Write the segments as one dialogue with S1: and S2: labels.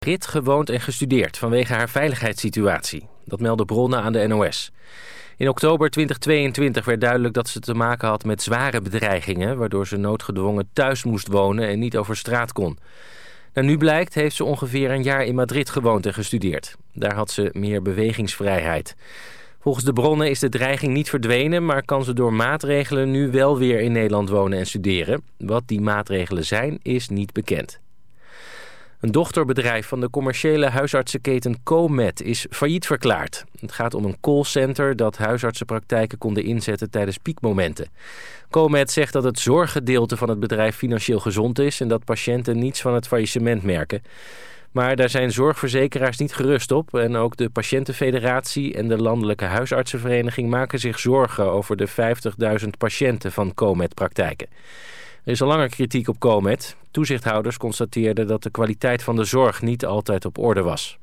S1: Madrid gewoond en gestudeerd vanwege haar veiligheidssituatie. Dat melden bronnen aan de NOS. In oktober 2022 werd duidelijk dat ze te maken had met zware bedreigingen, waardoor ze noodgedwongen thuis moest wonen en niet over straat kon. Nu blijkt heeft ze ongeveer een jaar in Madrid gewoond en gestudeerd. Daar had ze meer bewegingsvrijheid. Volgens de bronnen is de dreiging niet verdwenen, maar kan ze door maatregelen nu wel weer in Nederland wonen en studeren. Wat die maatregelen zijn, is niet bekend. Een dochterbedrijf van de commerciële huisartsenketen Comet is failliet verklaard. Het gaat om een callcenter dat huisartsenpraktijken konden inzetten tijdens piekmomenten. Comet zegt dat het zorggedeelte van het bedrijf financieel gezond is en dat patiënten niets van het faillissement merken. Maar daar zijn zorgverzekeraars niet gerust op en ook de Patiëntenfederatie en de Landelijke Huisartsenvereniging maken zich zorgen over de 50.000 patiënten van Comet-praktijken. Er is al langer kritiek op Comet. Toezichthouders constateerden dat de kwaliteit van de zorg niet altijd op orde was.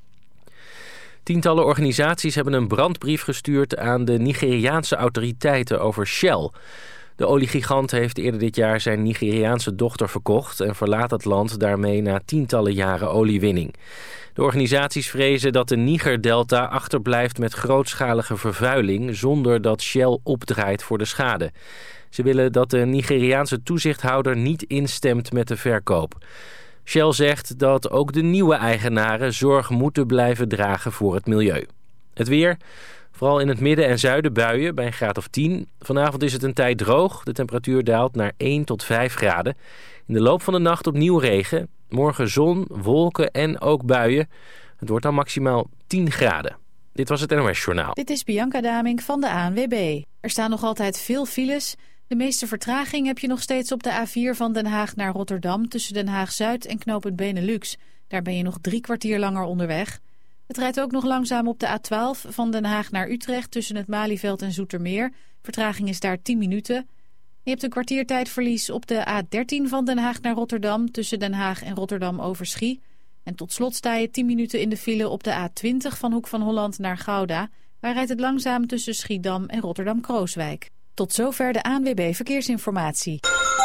S1: Tientallen organisaties hebben een brandbrief gestuurd aan de Nigeriaanse autoriteiten over Shell. De oliegigant heeft eerder dit jaar zijn Nigeriaanse dochter verkocht en verlaat het land daarmee na tientallen jaren oliewinning. De organisaties vrezen dat de Niger-delta achterblijft met grootschalige vervuiling zonder dat Shell opdraait voor de schade. Ze willen dat de Nigeriaanse toezichthouder niet instemt met de verkoop. Shell zegt dat ook de nieuwe eigenaren zorg moeten blijven dragen voor het milieu. Het weer, vooral in het midden en zuiden buien bij een graad of 10. Vanavond is het een tijd droog. De temperatuur daalt naar 1 tot 5 graden. In de loop van de nacht opnieuw regen. Morgen zon, wolken en ook buien. Het wordt dan maximaal 10 graden. Dit was het NOS Journaal.
S2: Dit is Bianca Damink van de ANWB. Er staan nog altijd veel files. De meeste vertraging heb je nog steeds op de A4 van Den Haag naar Rotterdam tussen Den Haag-Zuid en knooppunt Benelux. Daar ben je nog 3 kwartier langer onderweg. Het rijdt ook nog langzaam op de A12 van Den Haag naar Utrecht tussen het Malieveld en Zoetermeer. Vertraging is daar 10 minuten. Je hebt een kwartiertijdverlies op de A13 van Den Haag naar Rotterdam tussen Den Haag en Rotterdam-Overschie. En tot slot sta je 10 minuten in de file op de A20 van Hoek van Holland naar Gouda. Waar rijdt het langzaam tussen Schiedam en Rotterdam-Krooswijk. Tot zover de ANWB Verkeersinformatie.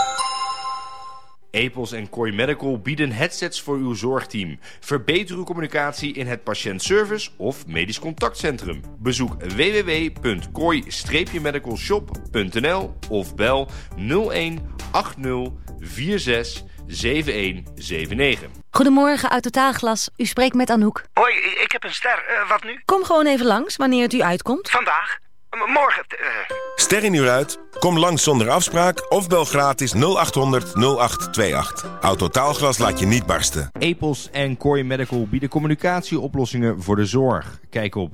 S3: Epos & Kooi Medical bieden headsets voor uw zorgteam. Verbeter uw communicatie in het patiëntservice of medisch contactcentrum. Bezoek www.kooi-medicalshop.nl of bel 01 80 46 7179.
S4: Goedemorgen, uit Totaalglas. U spreekt met Anouk.
S5: Hoi, ik heb een ster. Wat nu?
S4: Kom gewoon even langs, wanneer het u uitkomt.
S5: Vandaag? Morgen?
S6: Ster in uur uit? Kom langs zonder afspraak of bel gratis 0800 0828. Autotaalglas laat je niet barsten.
S3: Epos & Kooi Medical bieden communicatieoplossingen voor de zorg. Kijk op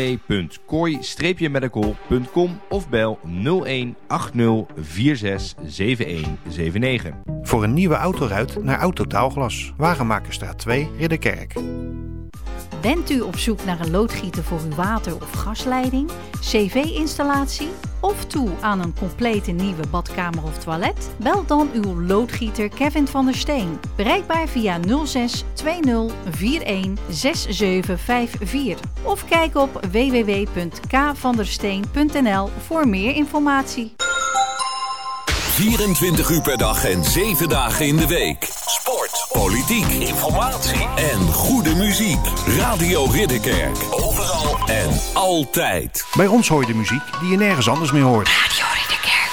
S3: www.kooi-medical.com of bel 01 80 46 7179.
S7: Voor een nieuwe autoruit naar Autotaalglas. Wagenmakerstraat 2, Ridderkerk.
S8: Bent u op zoek naar een loodgieter voor uw water- of gasleiding, cv-installatie of toe aan een complete nieuwe badkamer of toilet? Bel dan uw loodgieter Kevin van der Steen. Bereikbaar via 06 20 41 6754 of kijk op www.kvandersteen.nl voor meer informatie.
S9: 24 uur per dag en 7 dagen in de week. Sport, politiek, informatie en goede muziek. Radio Ridderkerk. Overal en altijd.
S7: Bij ons hoor je de muziek die je nergens anders meer hoort.
S8: Radio Ridderkerk.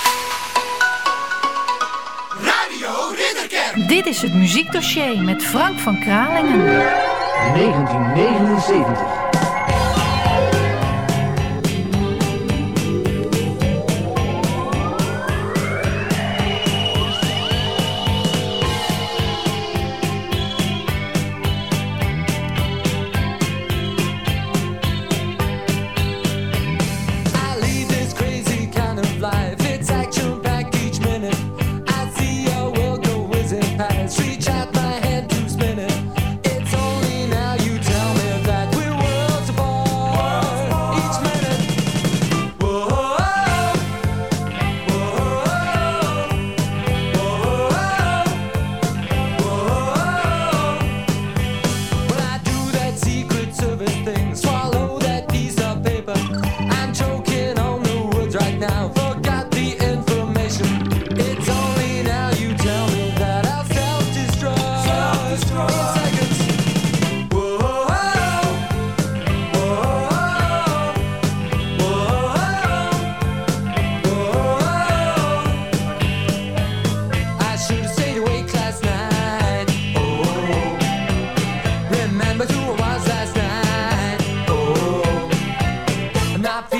S10: Radio Ridderkerk.
S8: Dit is het muziekdossier met Frank van Kralingen.
S10: 1979.
S11: Reach out my head to spin it. It's only now you tell me that we were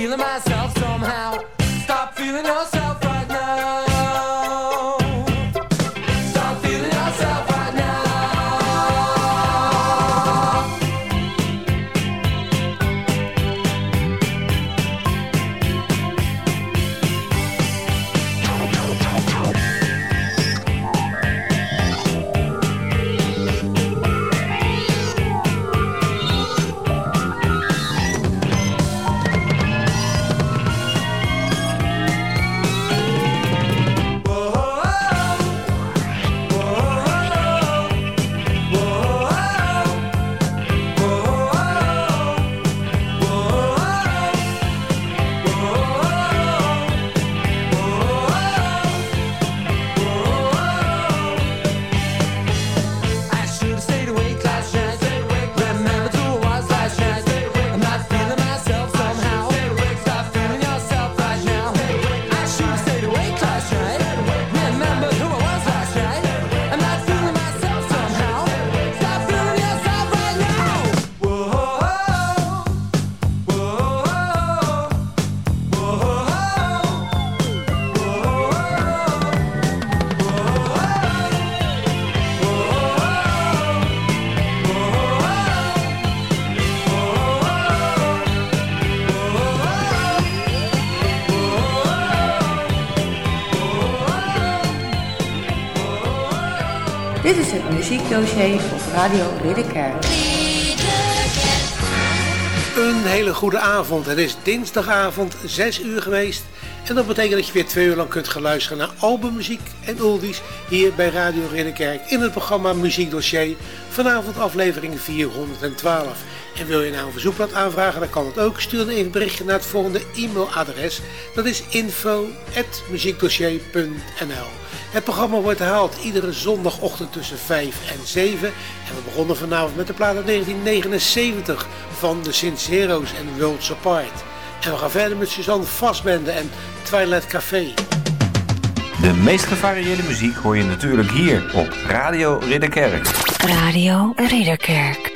S11: feeling myself somehow. Stop feeling yourself right now. Stop feeling yourself right now.
S12: Dit is het muziekdossier op Radio Ridderkerk.
S13: Een hele goede avond. Het is dinsdagavond 6 uur geweest. En dat betekent dat je weer 2 uur lang kunt gaan luisteren naar albummuziek en oldies hier bij Radio Ridderkerk in het programma Muziekdossier. Vanavond aflevering 412. En wil je nou een verzoekblad aanvragen, dan kan het ook. Stuur dan even een berichtje naar het volgende e-mailadres. Dat is info@muziekdossier.nl. Het programma wordt herhaald iedere zondagochtend tussen 5 en 7. En we begonnen vanavond met de plaat uit 1979 van de Sinceros en Worlds Apart. En we gaan verder met Suzanne Vastbende en Twilight Café.
S14: De meest gevarieerde muziek hoor je natuurlijk hier op Radio Ridderkerk.
S4: Radio Ridderkerk.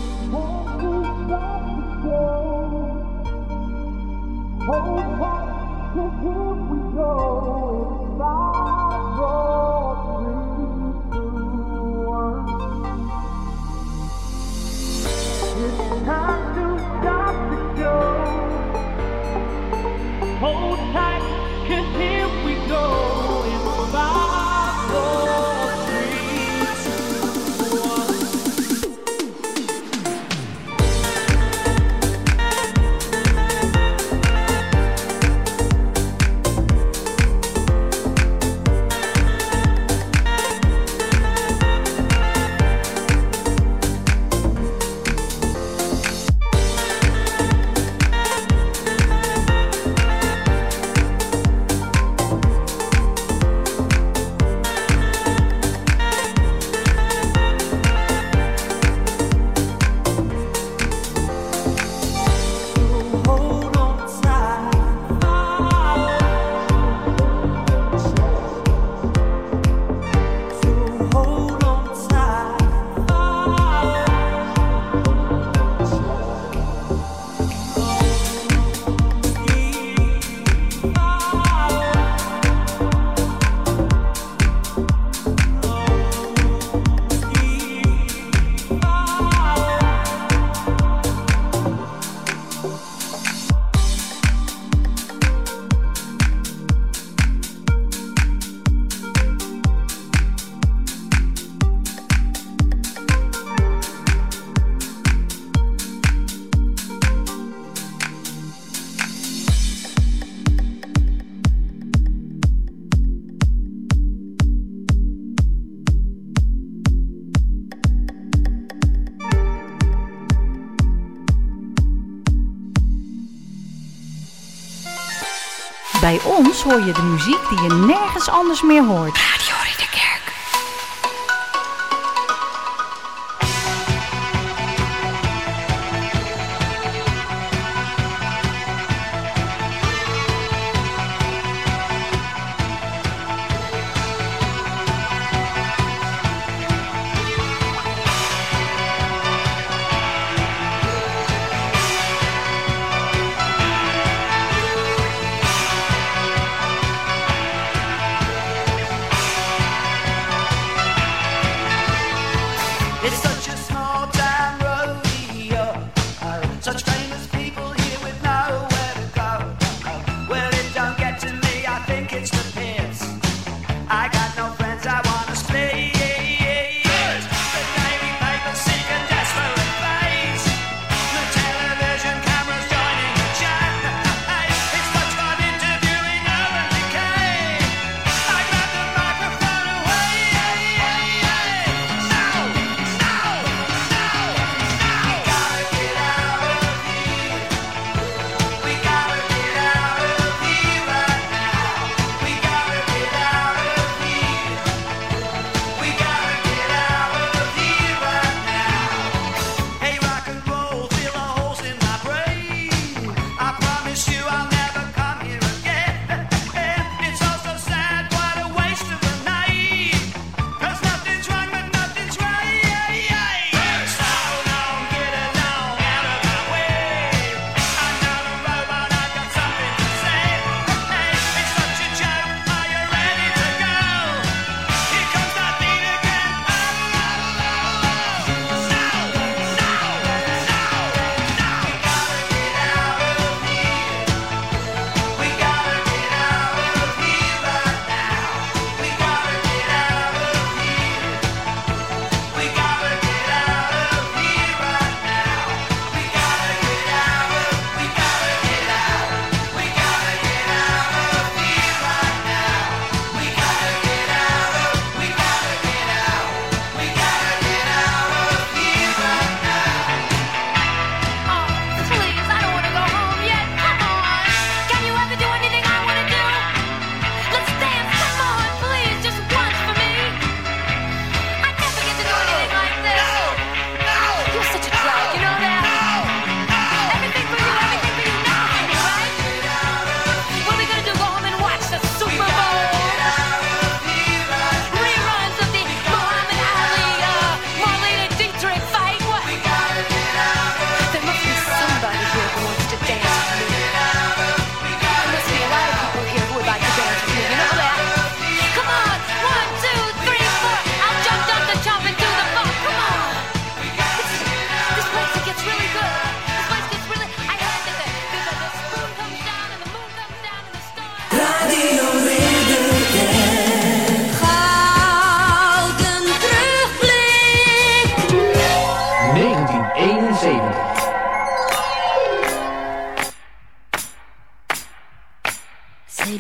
S8: Bij ons hoor je de muziek die je nergens anders meer hoort. Radio Ridderkerk.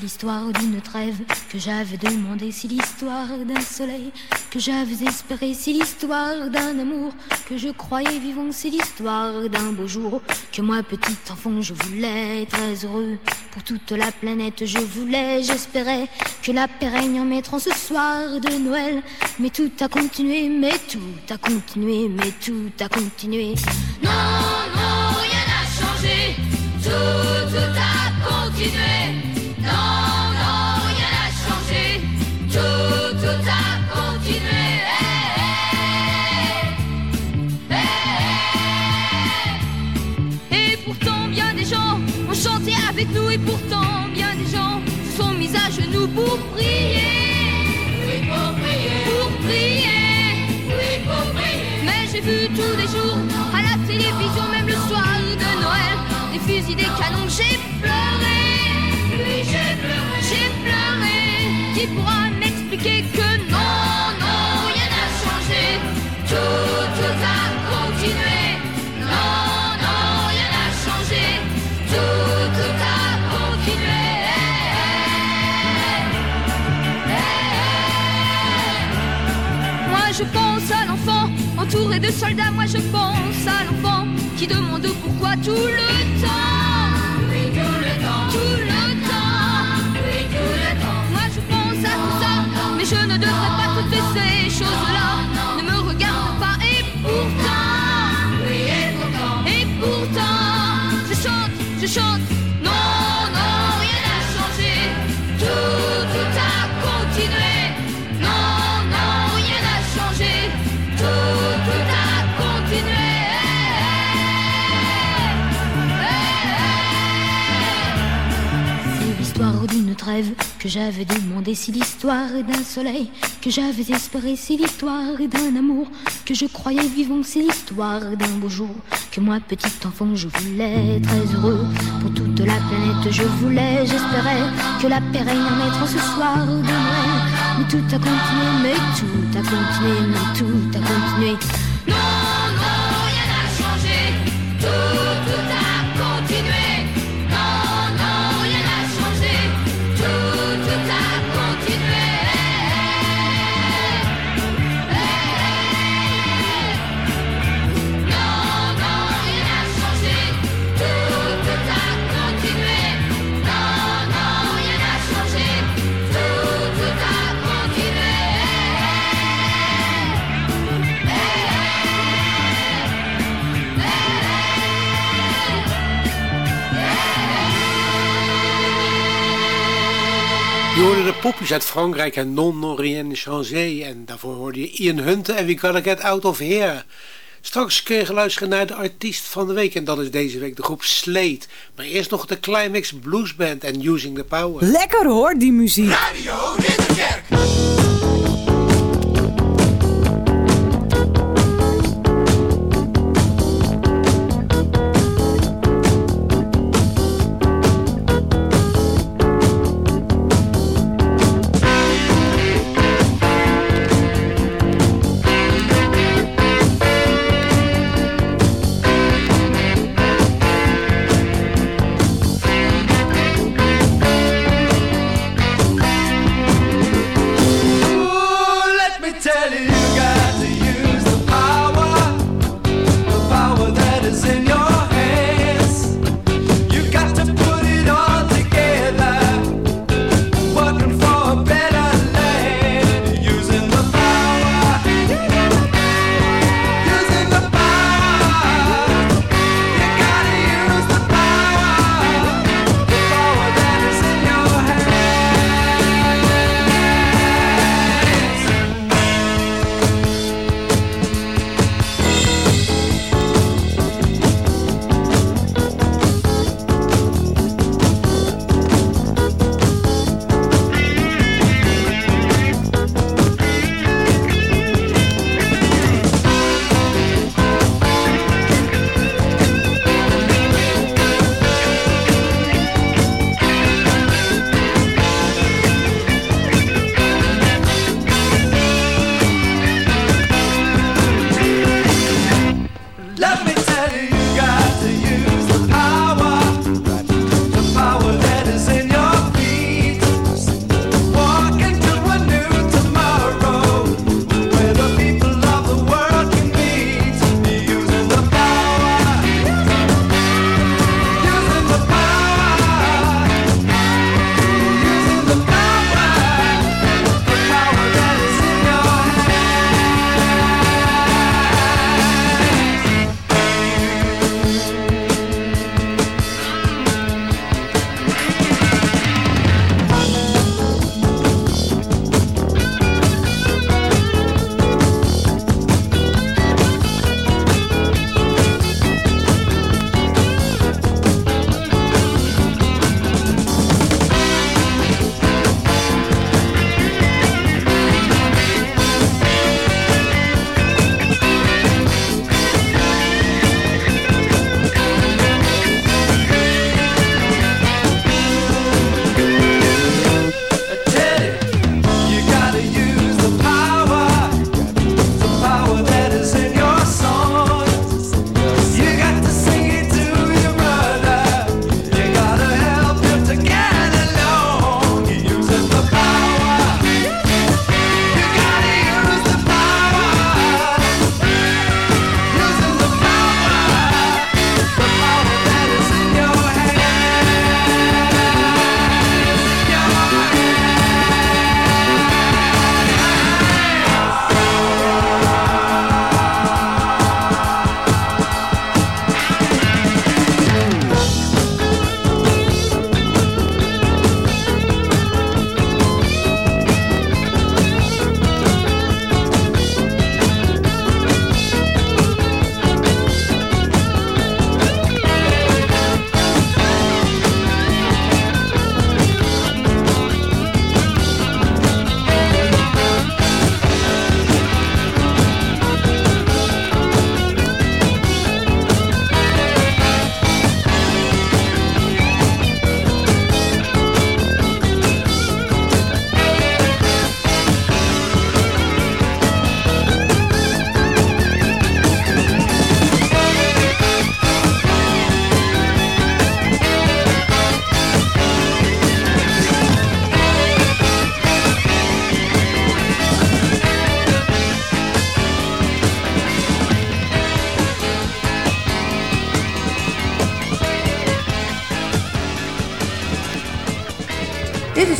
S15: l'histoire d'une trêve que j'avais demandé, c'est l'histoire d'un soleil que j'avais espéré, c'est l'histoire d'un amour que je croyais vivant, c'est l'histoire d'un beau jour que moi petit enfant je voulais très heureux pour toute la planète, je voulais, j'espérais que la paix règne en mettant ce soir de Noël, mais tout a continué, mais tout a continué, mais tout a continué. Non, non, rien n'a changé, tout a continué. Non, non, rien n'a changé, tout a continué. Et pourtant bien des gens ont chanté avec nous, et pourtant bien des gens se sont mis à genoux pour prier. Oui, pour prier. Pour prier. Oui, pour prier. Mais j'ai vu tous les jours à la télévision, même le soir de Noël, des fusils, des canons, j'ai pleuré. Oui, j'ai pleuré. Qui pourra m'expliquer que non, non, rien n'a changé, tout a continué. Non, non, rien n'a changé, tout a continué. Moi je pense à l'enfant entouré de soldats, moi je pense à l'enfant qui demande pourquoi tout le temps. Oui, tout le temps. Tout le temps. Oui, tout le temps. Moi je pense à tout ça, mais je ne devrais pas toutes ces choses-là. Ne me regarde pas et pourtant. Oui, et pourtant. Je chante. Non, non, rien n'a changé. Tout a continué. Non, non, rien n'a changé. Tout a continué. C'est l'histoire d'une trêve que j'avais demandé, c'est l'histoire d'un soleil que j'avais espéré, c'est l'histoire d'un amour que je croyais vivant, c'est l'histoire d'un beau jour que moi petit enfant je voulais très heureux pour toute la planète, je voulais, j'espérais que la paix règne en mettant ce soir de Noël, mais tout a continué, mais tout a continué, mais tout a continué. Non, non, rien n'a changé, tout a continué. Non, non, rien n'a changé, tout a continué. Non, non, rien n'a changé, tout a continué. Non, non, rien n'a changé, tout a continué.
S13: Je hoorde de popjes uit Frankrijk en Non Rien Changé. En daarvoor hoorde je Ian Hunter en We Gotta Get Out of Here. Straks kun je luisteren naar de artiest van de week. En dat is deze week de groep Slade. Maar eerst nog de Climax Blues Band en Using the Power.
S16: Lekker hoor, die muziek.
S10: Radio Ridderkerk.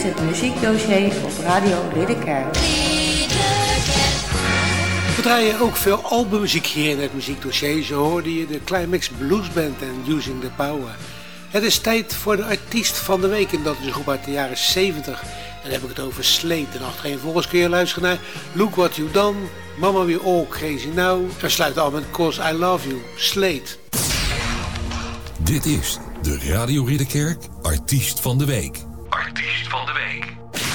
S12: is het muziekdossier op Radio Ridderkerk.
S13: We draaien ook veel albummuziek hier in het muziekdossier. Zo hoorde je de Climax Blues Band en Using the Power. Het is tijd voor de artiest van de week en dat is een groep uit de jaren 70. En dan heb ik het over Slade. En achtereenvolgens kun je luisteren naar Look What You Done, Mama We All Crazy Now. En sluit al met Cause I Love You, Slade.
S9: Dit is de Radio Ridderkerk Artiest van de Week. Artiest van de Week.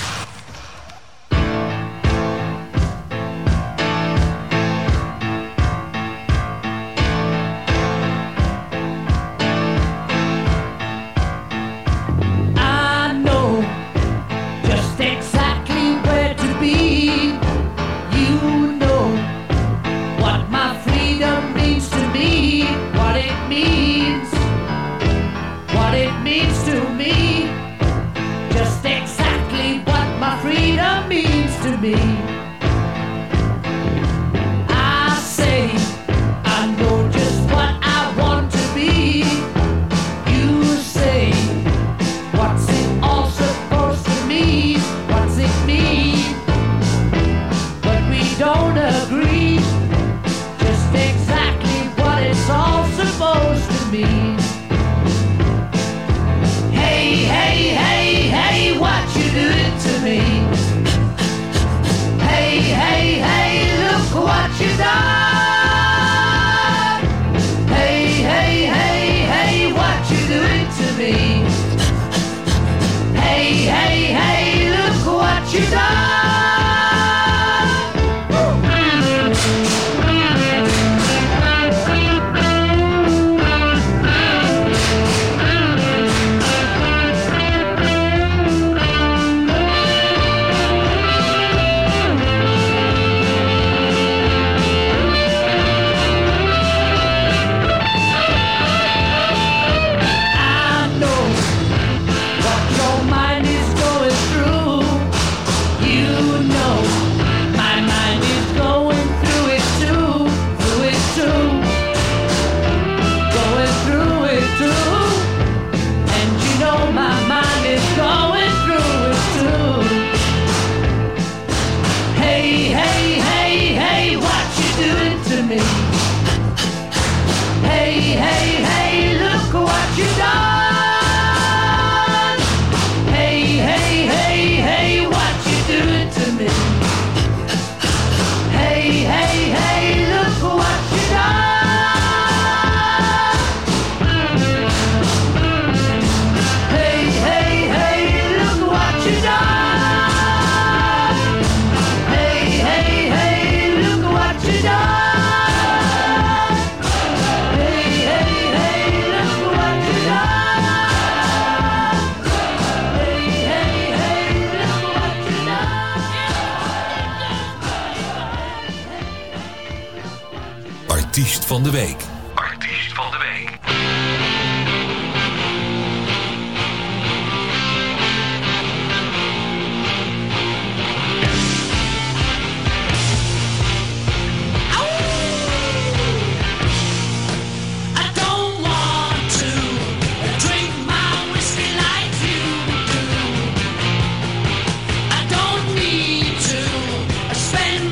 S9: Artiest van de Week. Artiest van de Week.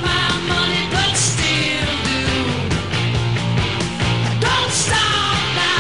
S16: Stop now.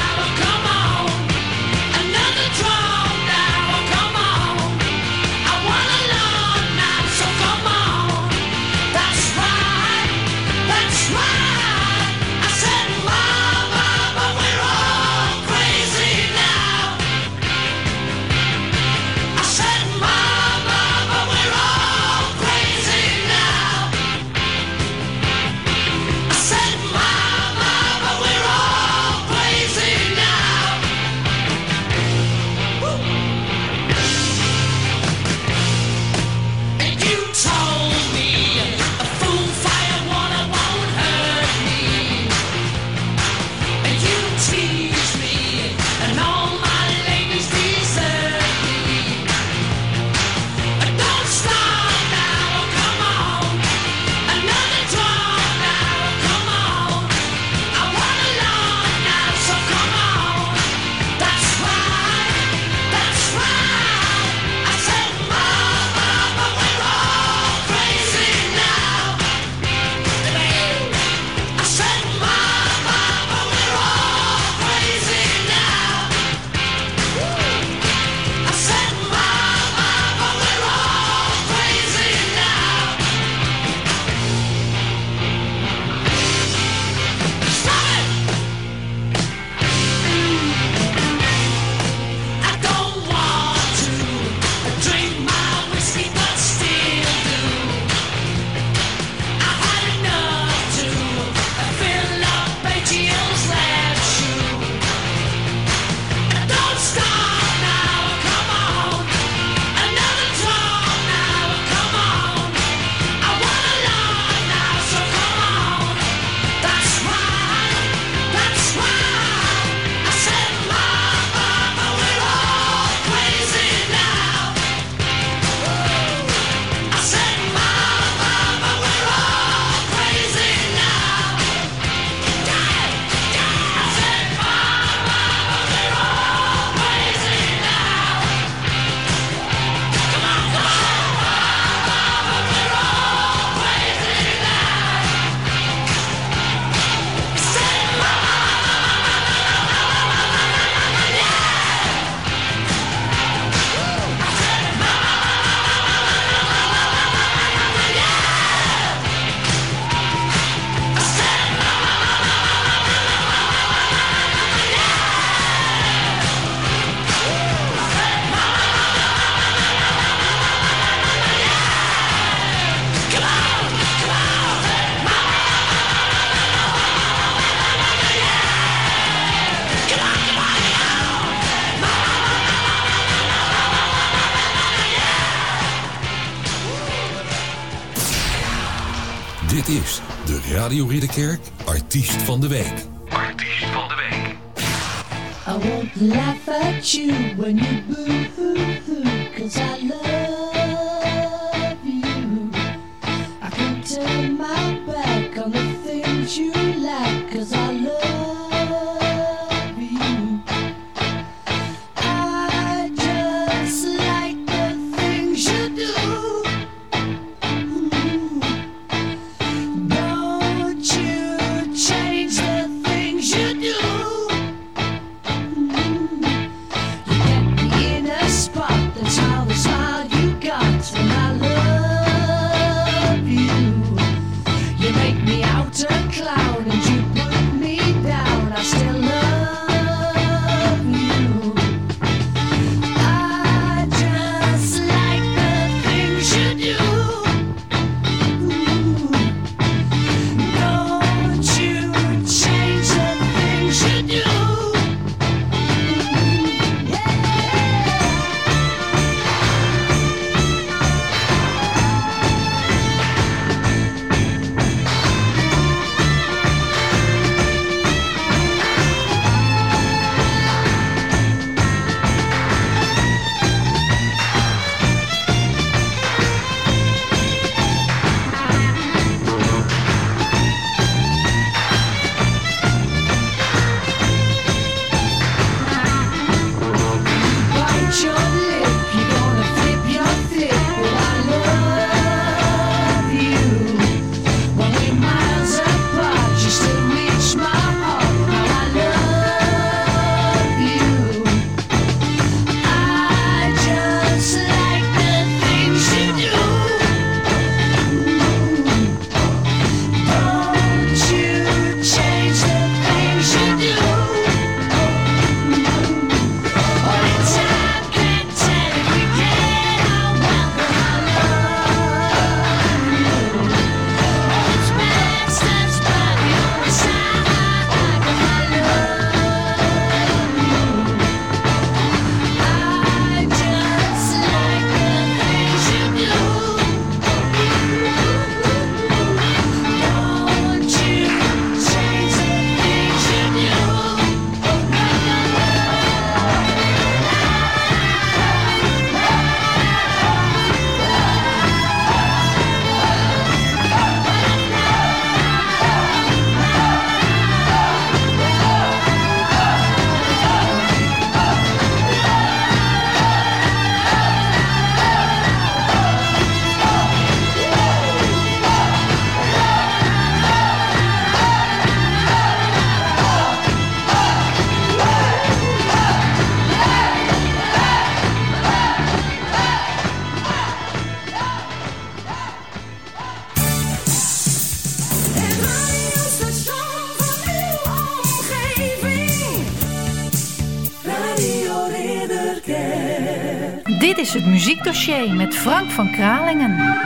S9: Dit is de Radio Ridderkerk Artiest van de Week.
S16: Artiest van de Week.
S17: I won't laugh at you when you boo-hoo-hoo, 'cause I love you. I can turn my back on the things you like, 'cause I love you. I just like the things you do. Don't you change the things you do.
S8: Dit is het muziekdossier met Frank van Kralingen.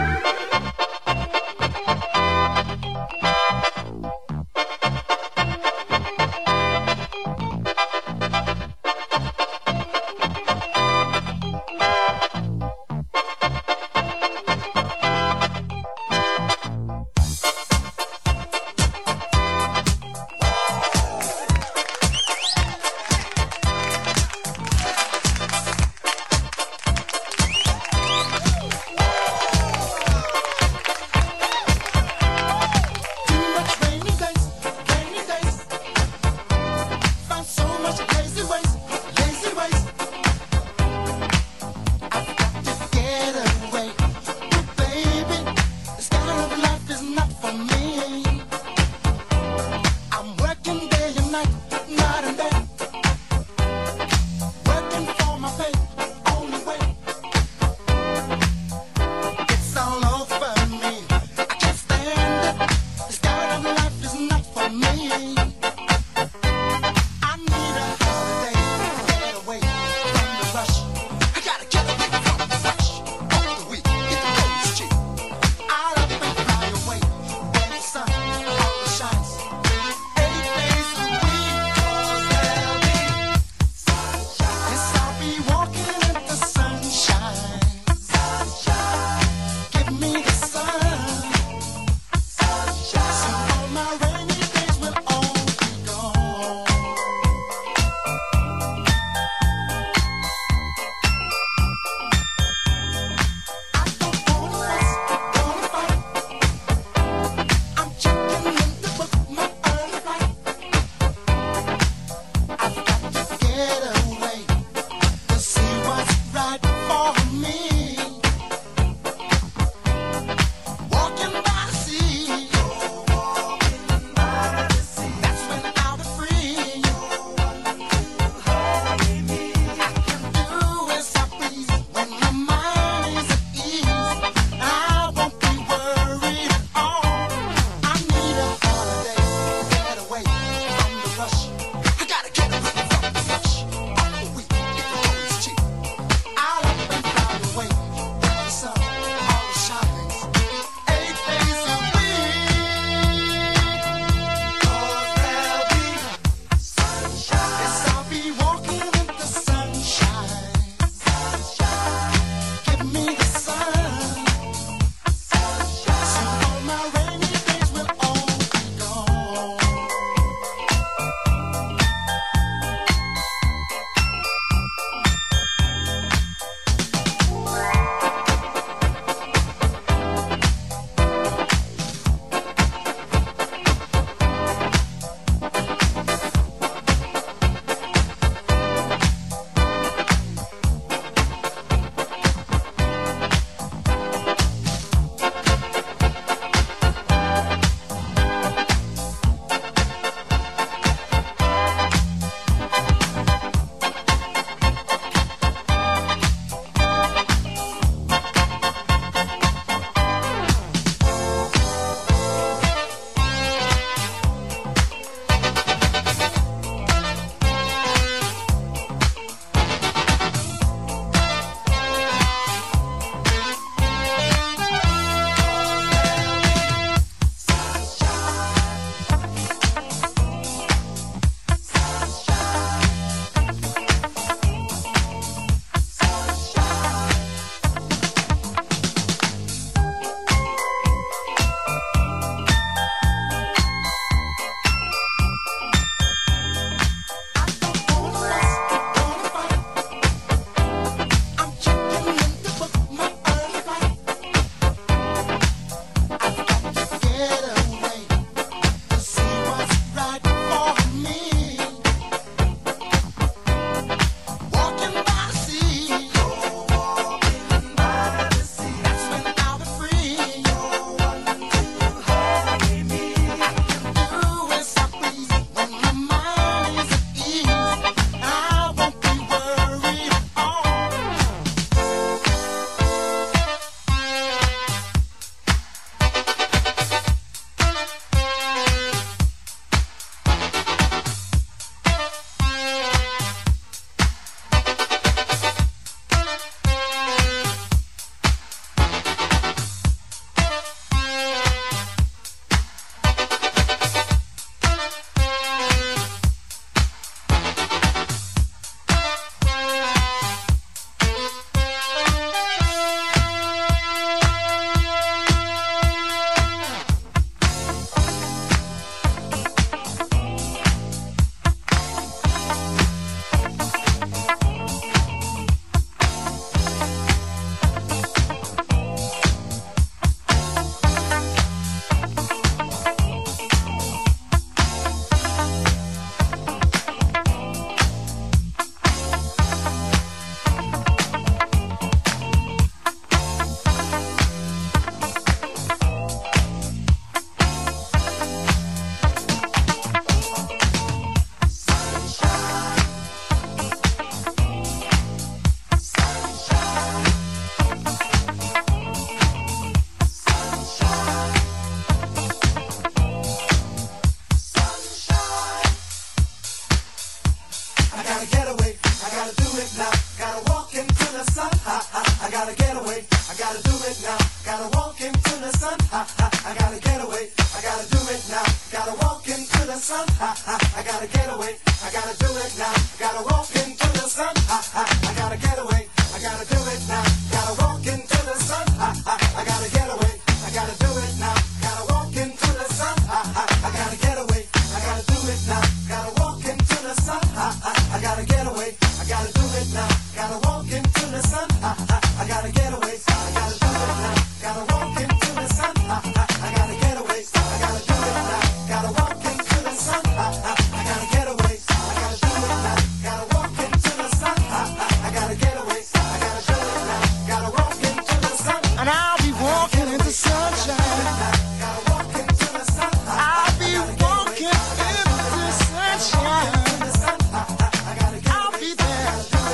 S11: it now. Gotta walk into the sun. I gotta get away. I gotta do it now. Gotta walk into the sun. I gotta get away. I gotta do it now. Gotta walk into the sun. I gotta get away. I gotta do it now. Gotta walk into the sun. I gotta get away. I gotta do it now. Gotta walk into the sun. I gotta get away. I gotta do it now. Gotta walk into the sun. I gotta get away. I gotta do it now. Gotta walk into the sun. I gotta get away. I gotta do it now. Gotta walk into the sun. I gotta get away. I gotta do it now. Gotta walk into the sun. I gotta get away. I gotta do it now. Gotta walk into the sun. I gotta get away. I gotta do it now. Gotta walk into the sun. I gotta get away. I gotta do it now. Gotta walk into the sun.
S10: And I'll be walking into sunshine.
S11: Gotta walk into the sun.
S10: I'll be walking into sunshine. I'll be there.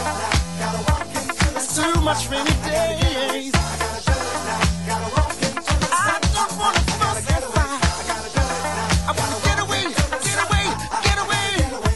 S10: It's too much rainy days. I don't wanna fuss and fight. I wanna get away, get away, get away.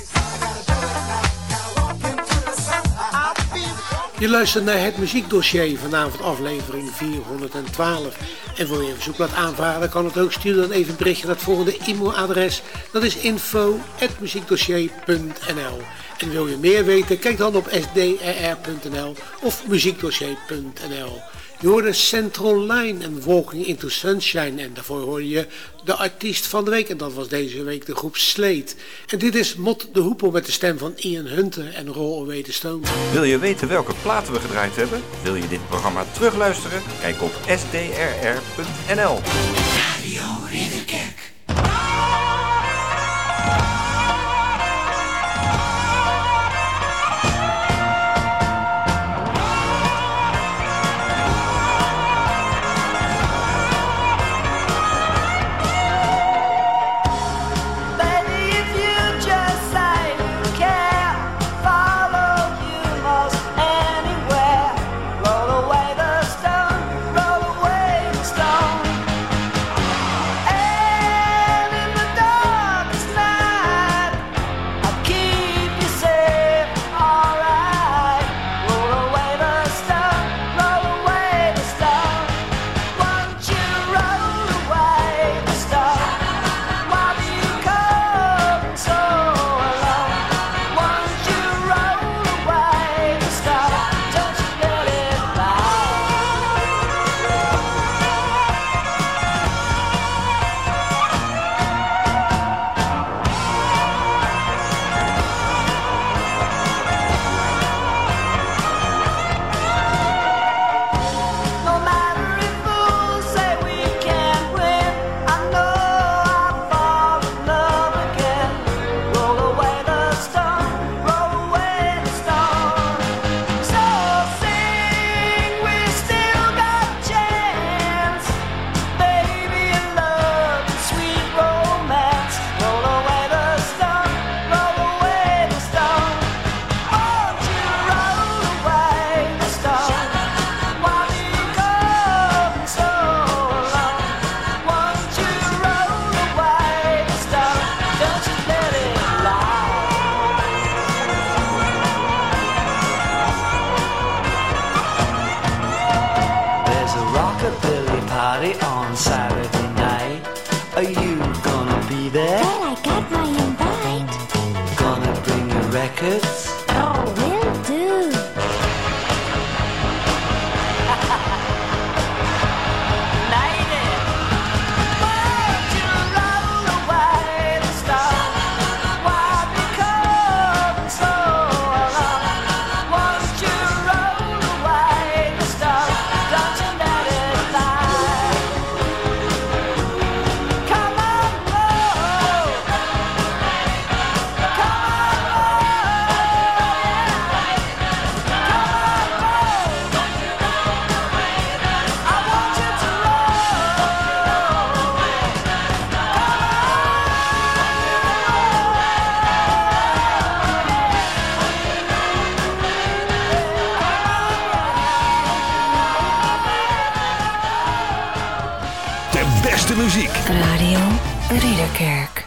S10: I'll be walking.
S13: Je luistert naar het muziekdossier, vanavond aflevering 412. En wil je een verzoekblad aanvragen, kan het ook. Stuur dan even een berichtje naar het volgende e-mailadres. Dat is info@muziekdossier.nl. En wil je meer weten, kijk dan op sdrr.nl of muziekdossier.nl. Je hoorde Central Line en Walking into Sunshine. En daarvoor hoorde je de artiest van de week. En dat was deze week de groep Slate. En dit is Mott de Hoepel met de stem van Ian Hunter en Roll Away the Stone.
S14: Wil je weten welke platen we gedraaid hebben? Wil je dit programma terugluisteren? Kijk op sdrr.nl.
S10: Radio Ridderkerk.
S9: Muziek.
S4: Radio Ridderkerk.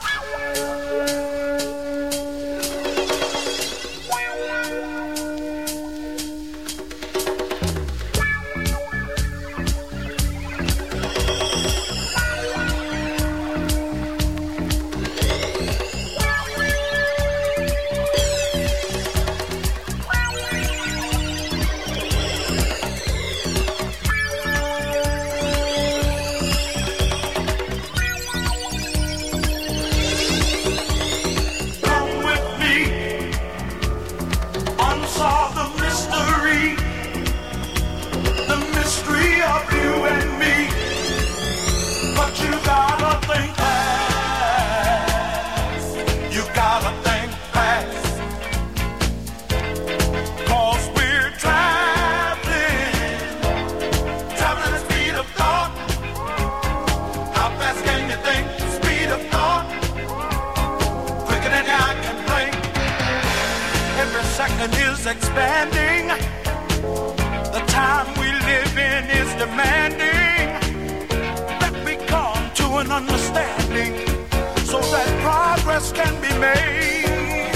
S10: second is expanding. The time we live in is demanding that we come to an understanding so that progress can be made.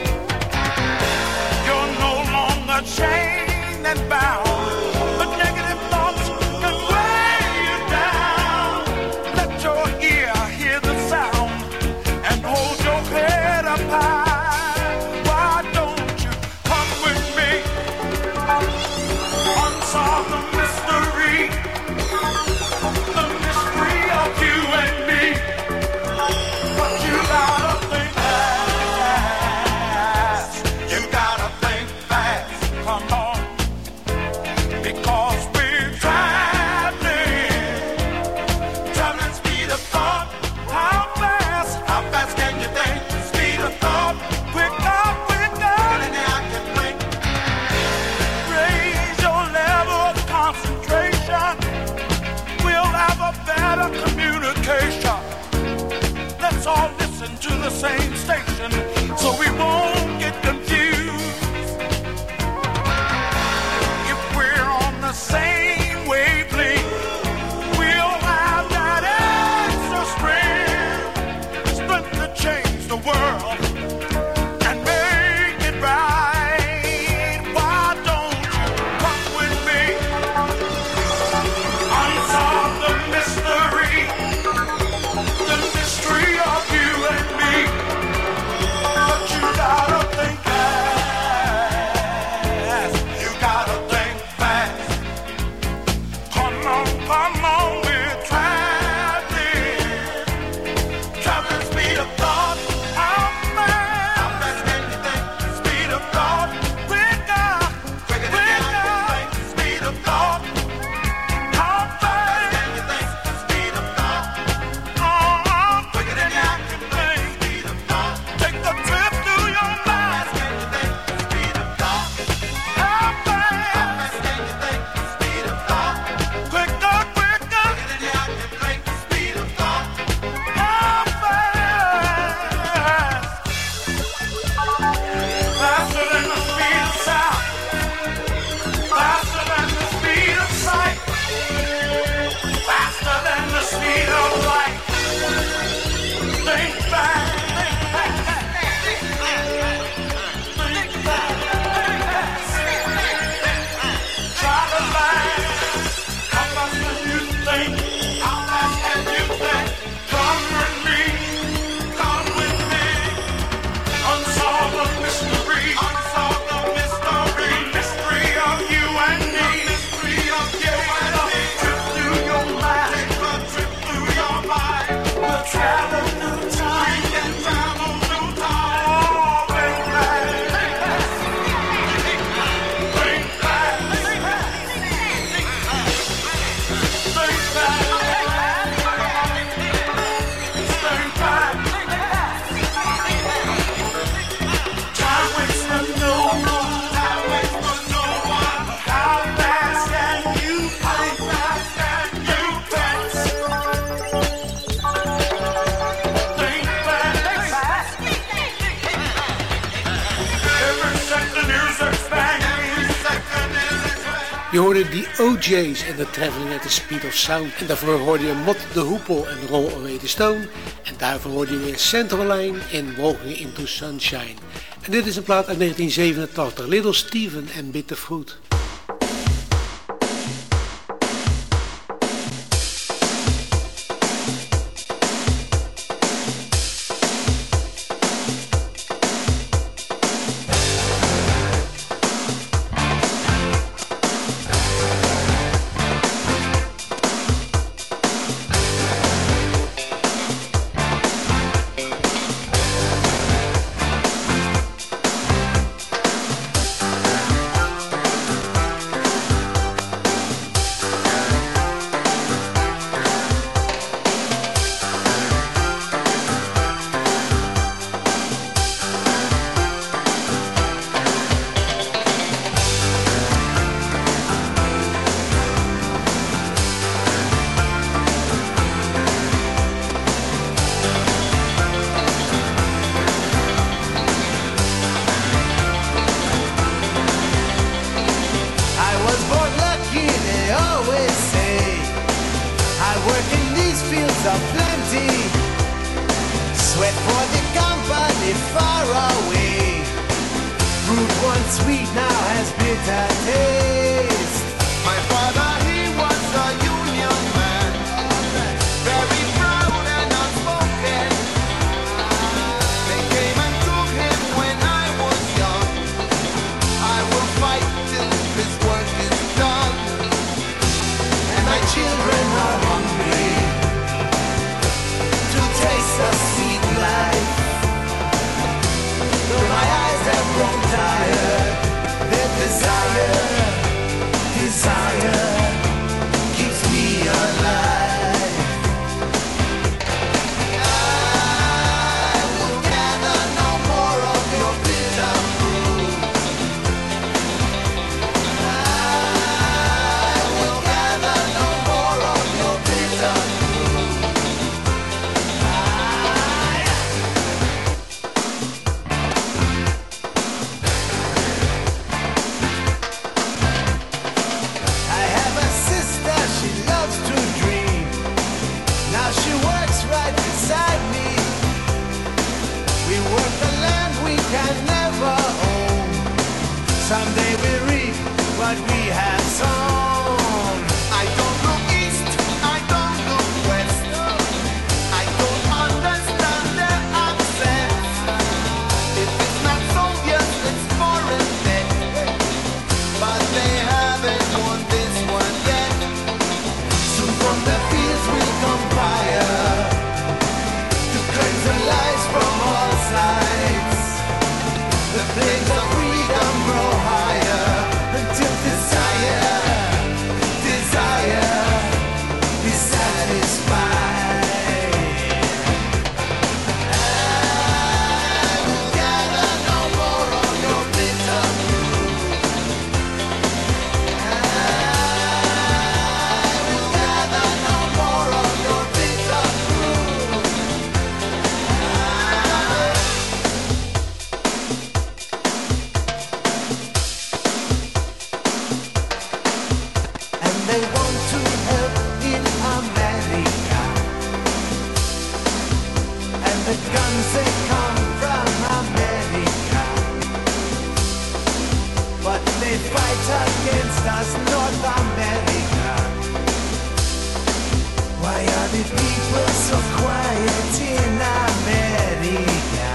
S10: You're no longer chained and bound, but negative thoughts can weigh you down. Let your ear hear the sound and hold your head up high. Unsolve the mystery of you and me. But you gotta think fast. You gotta think fast. Come on, because we're traveling speed of thought. How fast can you think? Speed of thought. Quicker. And I can blink. Raise your level of concentration. We'll have a better communication. Let's all listen to the same station so we won't get confused. If we're on the same wavelength, we'll have that extra strength to change the world and make it right. Why don't you come with me? Unsolve the mystery of you and me. But you gotta think fast. You gotta think fast. Come on, we're traveling speed of thought. How fast can you think? Speed of thought. Quicker than I can think. Speed of thought. How fast can you think? Speed of thought. Quicker than I can think. Speed of thought. Take the trip through your mind. Can you think? Speed of thought. How fast can you think? Speed of thought. Quicker. Quicker than I can think. Speed of thought. How fast? Faster than the speed of sound. Faster than the speed of sight. Faster than the speed of light. Think fast. Think fast. Travel fast. How fast can you think? How fast can you think? Come with me. Come with me. Unsolve the mystery. Unsolve the mystery. Mystery of you and me. Mystery of you and me. Trip through your mind. Take a trip through your mind. We'll travel through time. We can travel through time. Oh, think fast. Think fast. Think fast. Think fast. Time waits for no one. Time waits for no one. How fast can you think? How fast can you think? Think fast. Every second is expanding.
S13: Je hoorde die OJ's en de Traveling at the Speed of Sound. En daarvoor hoorde je Mott de Hoepel en Roll Away the Stone. En daarvoor hoorde je weer Central Line in Walking into Sunshine. En dit is een plaat uit 1987, Little Steven en Bitter Fruit.
S11: of plenty. Sweat for the company far away. Fruit once sweet now has bitter taste. My father, he was a union man, very proud and outspoken. They came and took him when I was young. I will fight till his work is done. And my children are hungry to taste the sweet life. Though my eyes have grown tired, their desire keeps me alive. I will gather no more of your bitter fruit. I will gather no more of your bitter fruit. I have a sister, she loves to dream. Now she works right beside me. We work the land we can never own. Someday we reap what we have sown. I don't look east, I don't look west. I don't understand their accent. If it's not Soviet, it's foreign then. But they haven't won this one yet. Soon from the fields will come fire to cleanse the lies from all sides. The flames of freedom grow higher until desire is satisfied. I will gather no more of your bitter fruit. I will gather no more of your bitter fruit. And they want to help in America. And the guns they come from America. But they fight against us, North America. Why are the people so quiet in America?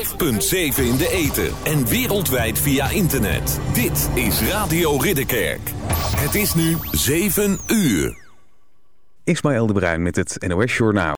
S9: 105.7 in de ether en wereldwijd via internet. Dit is Radio Ridderkerk. Het is nu 7 uur.
S18: Ismaël de Bruin met het NOS Journaal.